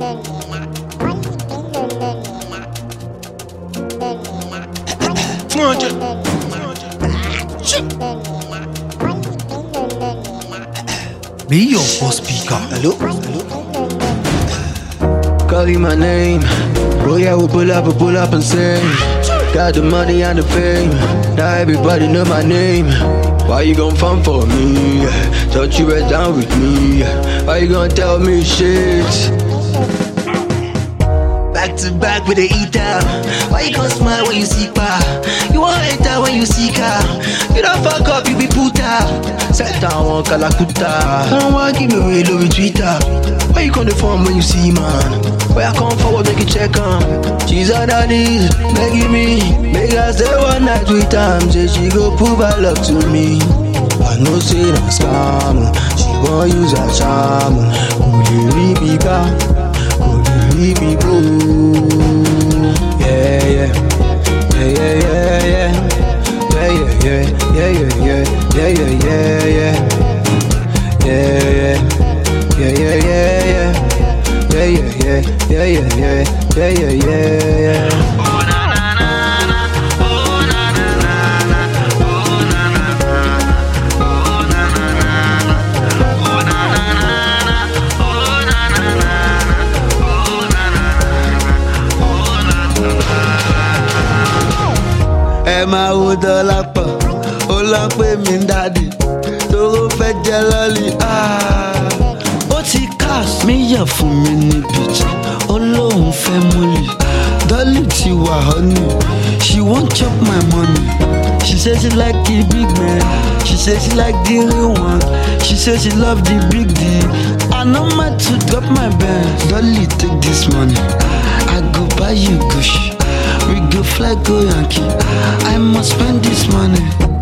Be your first speaker. Hello? Calling my name. Bro, yeah, we pull up and sing. Got the money and the fame. Now everybody know my name. Why you gon' fun for me? Thought you were down with me. Why you gon' tell me shit? Back to back with the eater. Why you gon' smile when you see pa? You won't enter when you see car. You don't fuck up, you be puta. Set down one Kalakuta. I don't wanna give me away, love with Twitter. Why you gonna form when you see man? Where I come forward, make you check on. She's on her knees, begging me. Make her stay one night with time. Say she go prove her love to me. I know say that scam. She won't use her charm. Could you leave me back? Could you leave me go? Yeah, yeah. Yeah, yeah, yeah, yeah. Yeah, yeah, yeah, yeah, yeah, yeah, yeah, yeah, yeah. Yeah, yeah. Yeah, yeah, yeah, yeah. Yeah, yeah, yeah, yeah, yeah, yeah, yeah, yeah, yeah, yeah. Oh na na na na, oh na na na na, oh na na na na, oh na na na na, oh na na na na, oh na na na na, oh na na na na, oh na na na. Ẹ máa wo dọ́là pọ̀, ó lọ pé mi ń dádì, tóró fẹ́ jẹ lọ́lì. Ó ti cast mi yà fún mi ní beach, ó lóun fẹ́ múlì. Dolly ti wà honey, she wan chop my money. She say she like the big man, she say she like the real one. She say she love the big D. I know my to drop my band. Dolly take this money, I go buy you Gucci. We go fly go Yankee, I must spend this money.